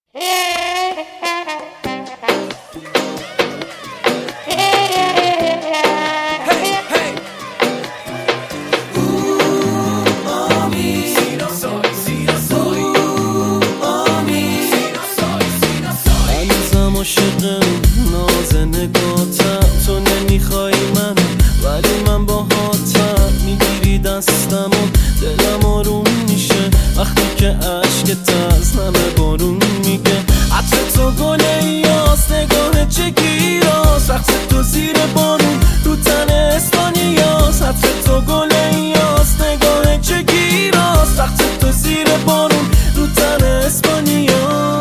عاشق ناز نگاتم، تو نمیخوای من ولی من باهاتم. میگیری دستم و دلم آروم میشه وقتی که عشقت از نم بارون میگه. عطر تو گل ایاس، نگاه چه گیراس، رقص تو زیر بارون رو تن اسپانیاس. عطر تو گل ایاس، نگاه چه گیراس، رقص تو زیر بارون رو تن اسپانیاس.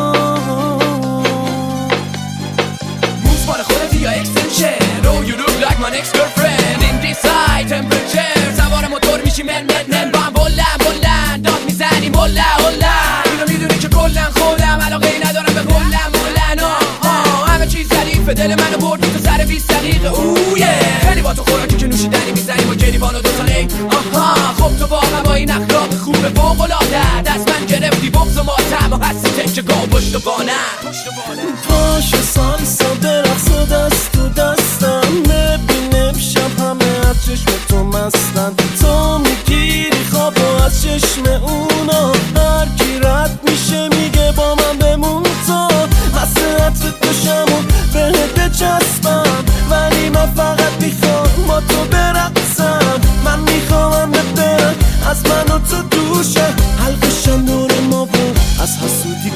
My next girlfriend in this high temperature. سوار موتور میشی من با هم بلند داد میزنیم هلا. اینو میدونی که کلن خودم علاقه ندارم به بلند همه چیز ظریفه، دل منو بردی تو سر 20 دقیقه. خیلی با تو خوراکی که نوشیدنی میزنیم و گریبان و دوتا نیک. خب تو واقعا با این اخلاق خوبه فوق‌العاده دست من گرفتی بغض و ماتم و هستی تکه گاه پشت بانم. پاش سالسا برقص و دست تو دستم، ببینم شب همه از چشم تو مستن. تو میگیری خواب و از چشم اونا هر کی رد میشه میگه با من بمون. تو مسئلت دوشم و بهت بچسبم، ولی من فقط میخوام با تو برقصم. من میخوام برم از من و تو دوشه، حلقشم دور ما و از حسودی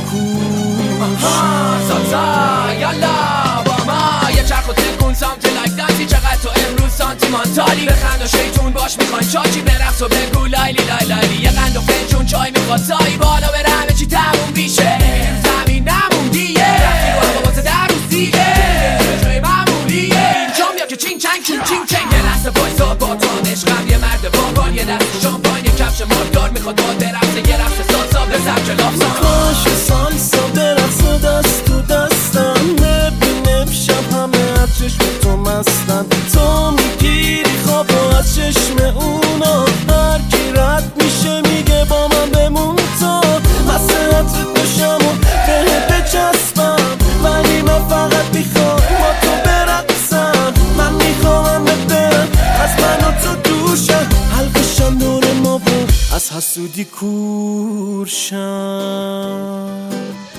سالسا یالا با ما یه چرخ و تکون سامتی لایک دانسی. چقدر تو امروز سانتیمانتالی، بخند و شیطون باش میخواین چاچی، برقص و بگو لایلی لایلی. یه قند و فنجون چای میخواد سایی بالا بره همه چی تموم میشه. زمین نموندیه رفتی رو هوا واسه در روزیه، جای معمولیه اینجا میاد که چین چنگ چین چنگ. یه لحظه وایسا با تو عشقم، یه مرد باحال، یه دست شامپاین، یه کفش ماردار میخواد با درخت. یه رقص سالسا به سبک لافسان. کاش سالسا برقص و دست تو دستم، ببینم شب همه از چشم تو مستن. تو میگیری خواب و از چشم اونا هر کی رد میشه میگه با من بمون. تو مسئلت دوشم و بهت بچسبم، ولی من فقط میخوام با تو برقصم. من میخوام برم از من و تو دوشم، حلقشم دور ما و از حسودی کورشم.